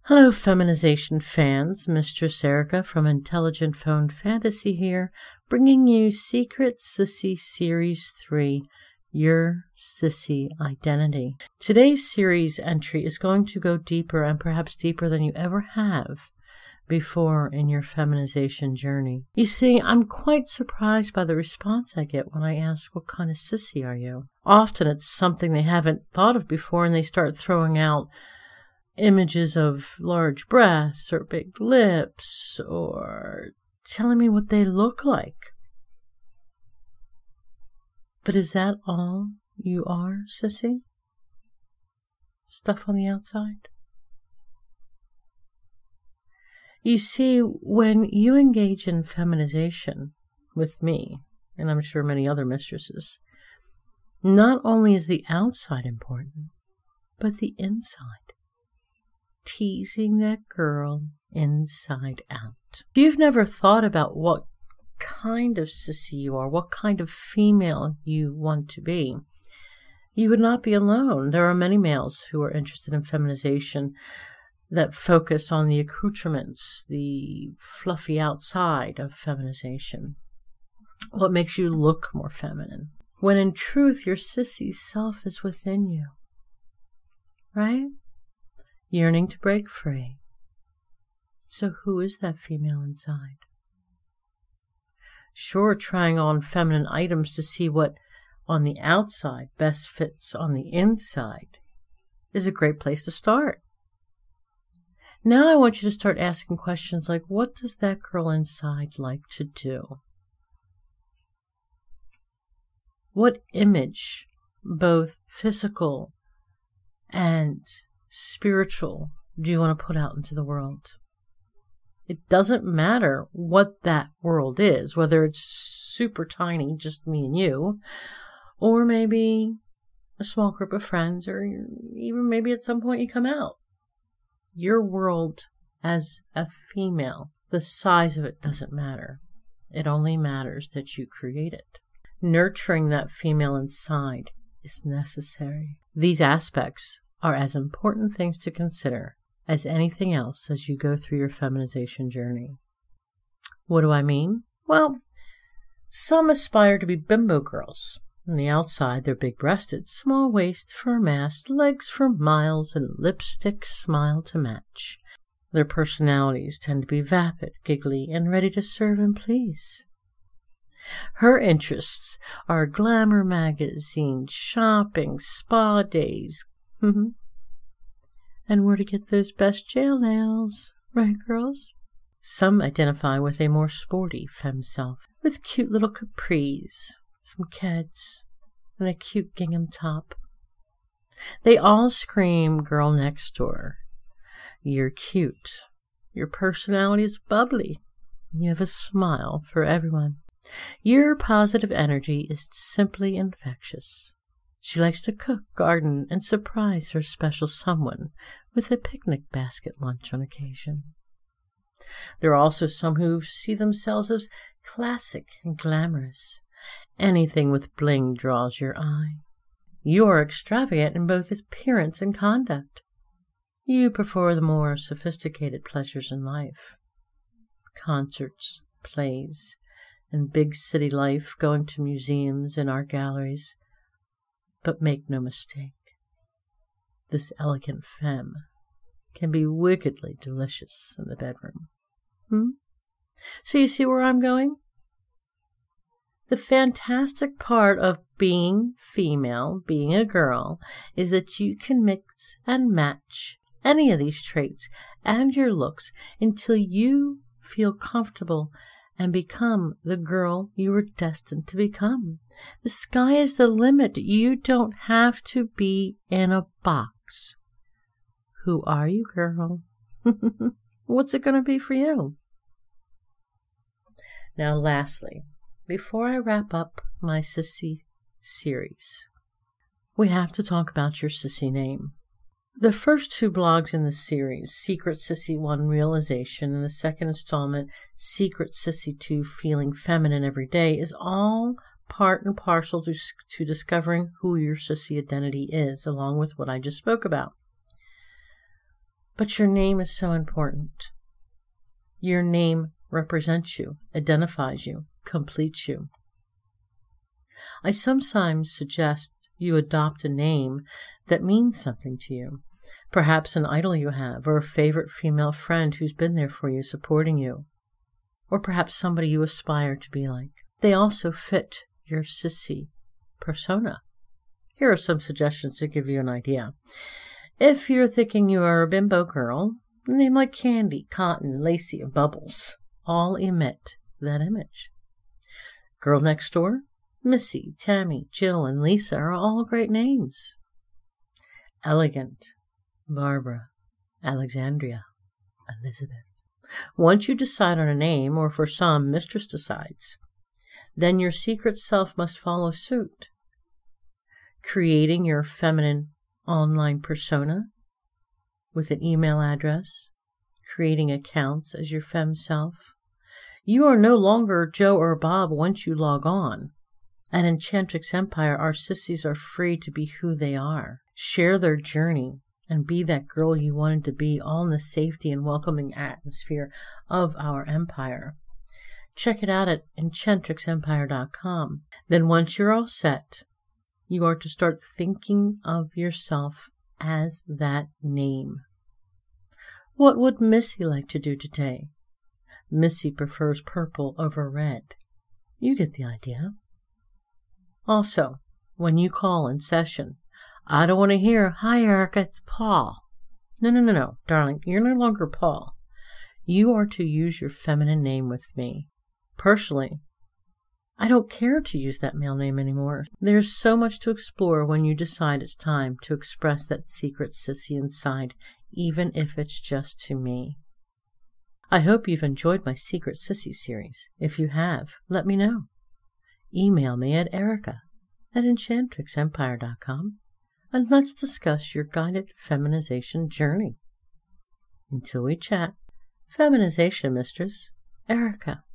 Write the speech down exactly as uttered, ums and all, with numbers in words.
Hello, feminization fans. Mistress Erica from Intelligent Phone Fantasy here, bringing you Secret Sissy Series three, Your Sissy Identity. Today's series entry is going to go deeper, and perhaps deeper than you ever have before in your feminization journey. You see, I'm quite surprised by the response I get when I ask, what kind of sissy are you? Often it's something they haven't thought of before, and they start throwing out images of large breasts or big lips, or telling me what they look like. But is that all you are, sissy? Stuff on the outside? You see, when you engage in feminization with me, and I'm sure many other mistresses, not only is the outside important, but the inside. Teasing that girl inside out. If you've never thought about what kind of sissy you are, what kind of female you want to be, you would not be alone. There are many males who are interested in feminization that focus on the accoutrements, the fluffy outside of feminization, what makes you look more feminine, when in truth your sissy self is within you, right? Yearning to break free. So who is that female inside? Sure, trying on feminine items to see what on the outside best fits on the inside is a great place to start. Now I want you to start asking questions like, what does that girl inside like to do? What image, both physical and spiritual, do you want to put out into the world? It doesn't matter what that world is, whether it's super tiny, just me and you, or maybe a small group of friends, or even maybe at some point you come out. Your world as a female, the size of it doesn't matter. It only matters that you create it. Nurturing that female inside is necessary. These aspects are as important things to consider as anything else as you go through your feminization journey. What do I mean? Well, some aspire to be bimbo girls. On the outside, they're big-breasted, small waist, firm ass, legs for miles, and lipstick smile to match. Their personalities tend to be vapid, giggly, and ready to serve and please. Her interests are glamour magazines, shopping, spa days, and where to get those best gel nails, right, girls? Some identify with a more sporty femme self, with cute little capris, some keds, and a cute gingham top. They all scream girl next door. You're cute. Your personality is bubbly. You have a smile for everyone. Your positive energy is simply infectious. She likes to cook, garden, and surprise her special someone with a picnic basket lunch on occasion. There are also some who see themselves as classic and glamorous. Anything with bling draws your eye. You are extravagant in both appearance and conduct. You prefer the more sophisticated pleasures in life. Concerts, plays, and big city life, going to museums and art galleries. But make no mistake, this elegant femme can be wickedly delicious in the bedroom. Hmm? So you see where I'm going? The fantastic part of being female, being a girl, is that you can mix and match any of these traits and your looks until you feel comfortable and become the girl you were destined to become. The sky is the limit. You don't have to be in a box. Who are you, girl? What's it going to be for you? Now, lastly, before I wrap up my sissy series, we have to talk about your sissy name. The first two blogs in the series, Secret Sissy one Realization, and the second installment, Secret Sissy two Feeling Feminine Every Day, is all part and parcel to, to discovering who your sissy identity is, along with what I just spoke about. But your name is so important. Your name represents you, identifies you, completes you. I sometimes suggest you adopt a name that means something to you. Perhaps an idol you have, or a favorite female friend who's been there for you, supporting you. Or perhaps somebody you aspire to be like. They also fit your sissy persona. Here are some suggestions to give you an idea. If you're thinking you are a bimbo girl, a name like Candy, Cotton, Lacey, and Bubbles all emit that image. Girl Next Door, Missy, Tammy, Jill, and Lisa are all great names. Elegant, Barbara, Alexandria, Elizabeth. Once you decide on a name, or for some, Mistress decides, then your secret self must follow suit. Creating your feminine online persona with an email address, creating accounts as your femme self. You are no longer Joe or Bob once you log on. At Enchantrix Empire, our sissies are free to be who they are, share their journey, and be that girl you wanted to be, all in the safety and welcoming atmosphere of our empire. Check it out at enchantrix empire dot com. Then once you're all set, you are to start thinking of yourself as that name. What would Missy like to do today? Missy prefers purple over red. You get the idea. Also, when you call in session, I don't want to hear, "Hi, Erica, it's Paul." No, no, no, no, darling, you're no longer Paul. You are to use your feminine name with me. Personally, I don't care to use that male name anymore. There's so much to explore when you decide it's time to express that secret sissy inside, even if it's just to me. I hope you've enjoyed my Secret Sissy series. If you have, let me know. Email me at erica at enchantrix empire dot com and let's discuss your guided feminization journey. Until we chat, feminization mistress, Erica.